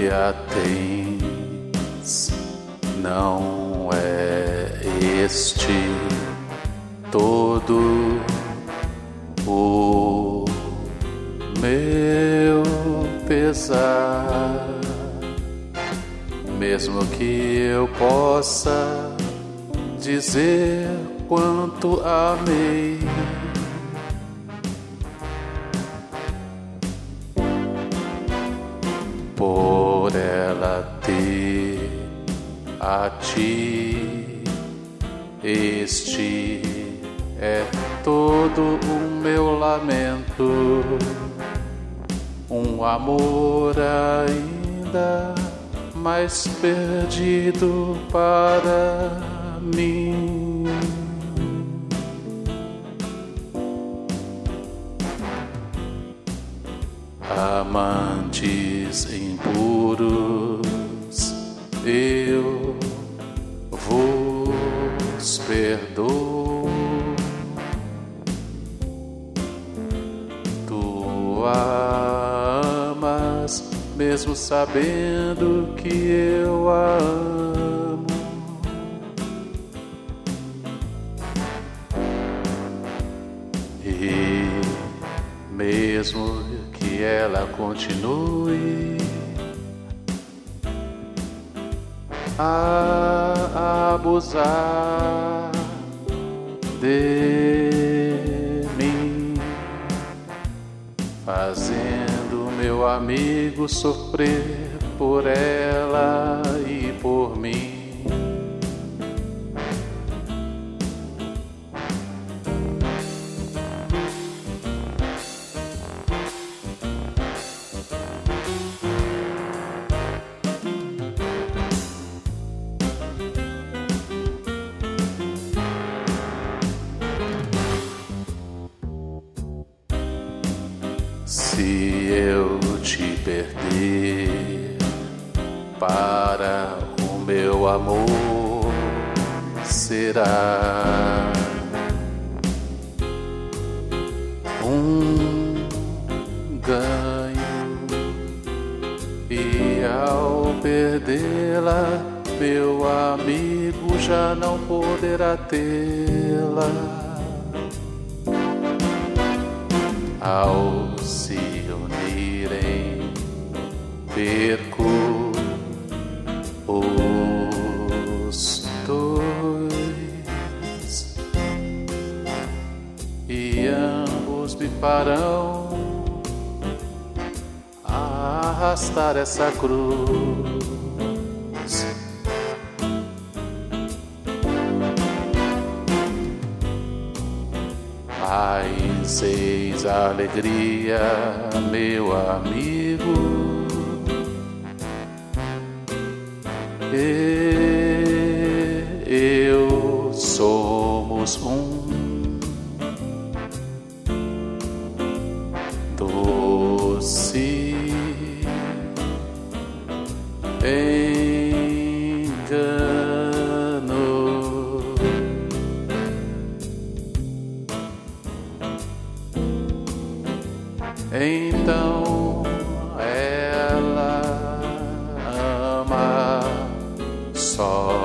a tens, não é este todo o meu pesar, mesmo que eu possa dizer quanto amei. Por ela ter a ti, este é todo o meu lamento, um amor ainda mais perdido para mim. Amantes impuros, eu vos perdoo. Tu a amas, mesmo sabendo que eu a amo. E mesmo que ela continue a abusar de mim, fazendo meu amigo sofrer por ela e por mim. Se eu te perder, para o meu amor será um ganho, e ao perdê-la, meu amigo já não poderá tê-la. Ao se unirem, perco os dois, e ambos me farão arrastar essa cruz. Mas eis a alegria, meu amigo, e eu somos um. Doce engano, então ela ama só